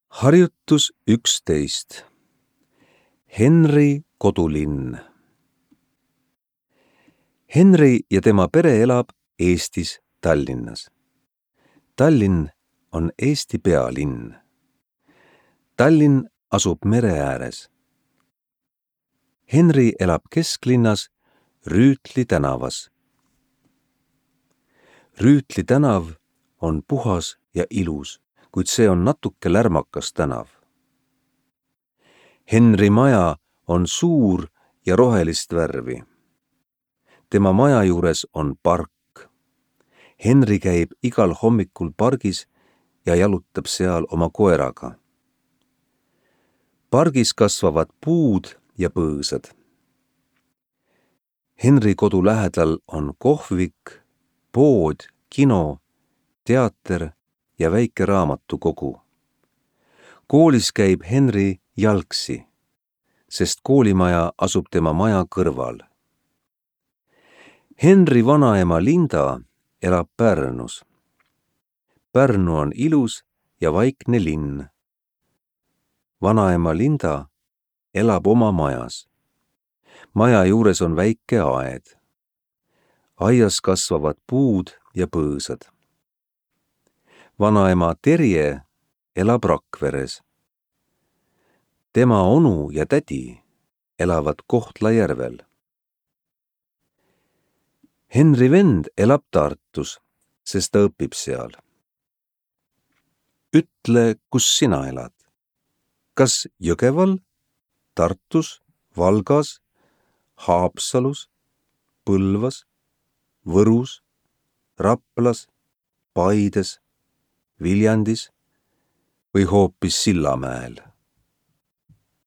Harjutus 11. Henri kodulinn. Henri ja tema pere elab Eestis Tallinnas. Tallinn on Eesti pealinn. Tallinn asub mere ääres. Henri elab kesklinnas Rüütli tänavas. Rüütli tänav on puhas ja ilus, kuid see on natuke lärmakas tänav. Henri maja on suur ja rohelist värvi. Tema maja juures on park. Henri käib igal hommikul pargis ja jalutab seal oma koeraga. Pargis kasvavad puud ja põõsad. Henri kodu lähedal on kohvik, pood, kino, teater ja väike raamatukogu. Koolis käib Henri jalgsi, sest koolimaja asub tema maja kõrval. Henri vanaema Linda elab Pärnus. Pärnu on ilus ja vaikne linn. Vanaema Linda elab oma majas. Maja juures on väike aed. Aias kasvavad puud ja põõsad. Vanaema Terje elab Rakveres. Tema onu ja tädi elavad Kohtla-Järvel. Henri vend elab Tartus, sest ta õpib seal. Ütle, kus sina elad? Kas Jõgeval, Tartus, Valgas, Haapsalus, Põlvas, Võrus, Raplas, Paides, Viljandis või hoopis Sillamäel?